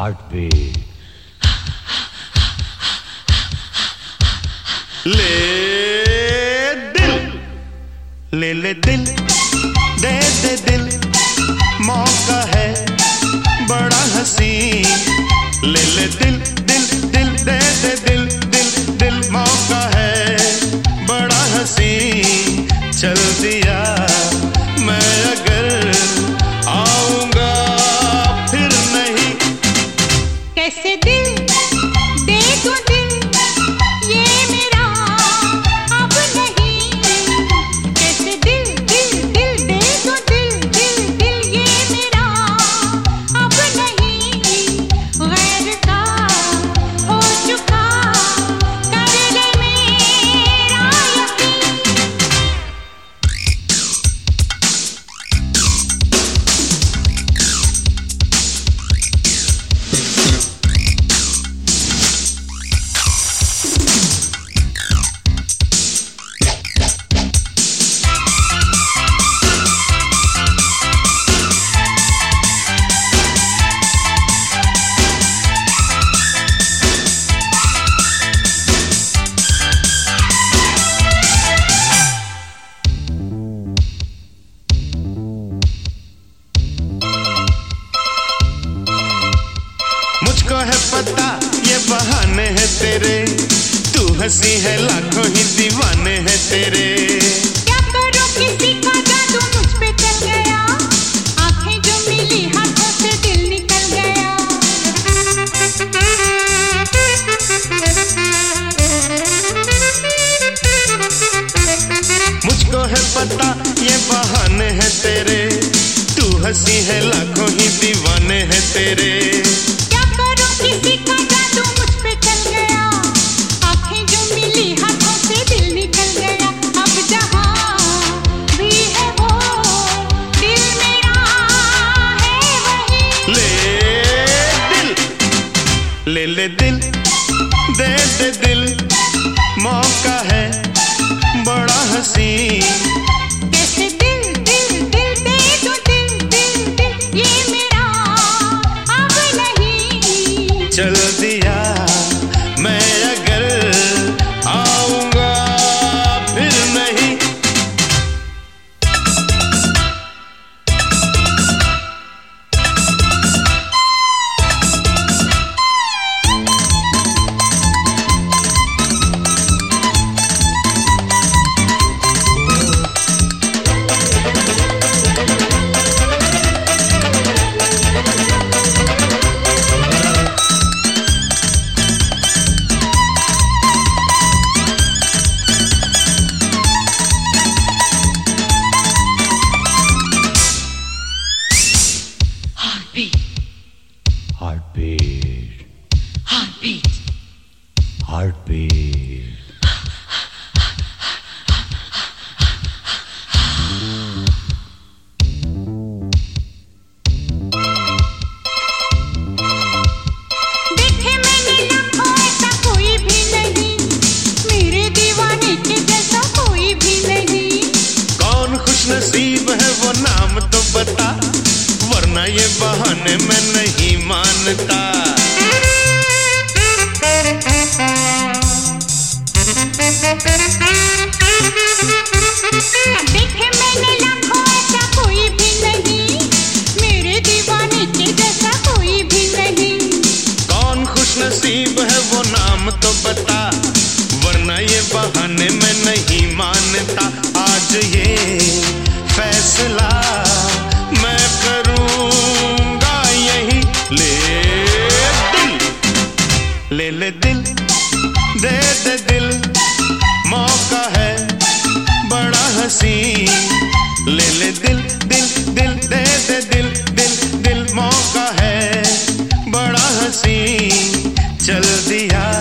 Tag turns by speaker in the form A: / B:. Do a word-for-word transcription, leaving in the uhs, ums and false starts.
A: Heartbeat.
B: ले दिल, ले ले दिल, दे दे दिल, मौका है बड़ा हसीन। ले ले दिल, दिल, दिल, दे दे दिल, दिल, दिल, मौका है बड़ा हसीन। चल दिया मैं अगर आऊंगा फिर नहीं।
C: कैसे दिल दे दो दिल, ये मेरा अब नहीं। कैसे दिल दिल दिल दे दो दिल, दिल दिल, ये मेरा अब नहीं। गैर का हो चुका कर ले मेरा यकीन।
B: मुझको है पता ये बहाने हैं तेरे, तू हंसी है लाखों ही दीवाने हैं तेरे।
C: क्या करूं किसी का जादू मुझ पे चल गया, आंखें जो मिली हाथों से दिल निकल गया।
B: मुझको है पता ये बहाने हैं तेरे, तू हंसी है लाखों ही दीवाने हैं तेरे।
C: किसी का जादू मुझ पे चल गया, आंखें जो मिली हाथों से दिल निकल गया। अब जहां भी है वो दिल मेरा है वही।
B: ले दिल, ले ले दिल, दे दे दिल, मौका है बड़ा हसीन।
C: कैसे दिल दिल दिल दे दो दिल, दिल दिल, ये मेरा अब नहीं।
B: चल दिया मैं अगर आऊंगा फिर नहीं।
A: Heartbeat.
C: Heartbeat.
A: Heartbeat.
C: देखे मैंने लाखों ऐसा कोई भी नहीं, मेरे दीवाने के जैसा कोई भी नहीं।
B: कौन खुश नसीब है वो नाम तो बता, वरना ये बहाने मैं नहीं मानता।
C: देखे मैंने लाखों ऐसा कोई भी नहीं, मेरे दीवाने के जैसा कोई भी नहीं।
B: कौन खुश नसीब है वो नाम तो बता, वरना ये बहाने मैं नहीं मानता। आज ये फैसला मैं करूंगा यही। ले दिल, ले ले दिल, दे दे दिल, मौका है बड़ा हसीन। ले ले दिल, दिल, दिल, दे दे दिल, दिल, दिल, मौका है बड़ा हसीन। चल दिया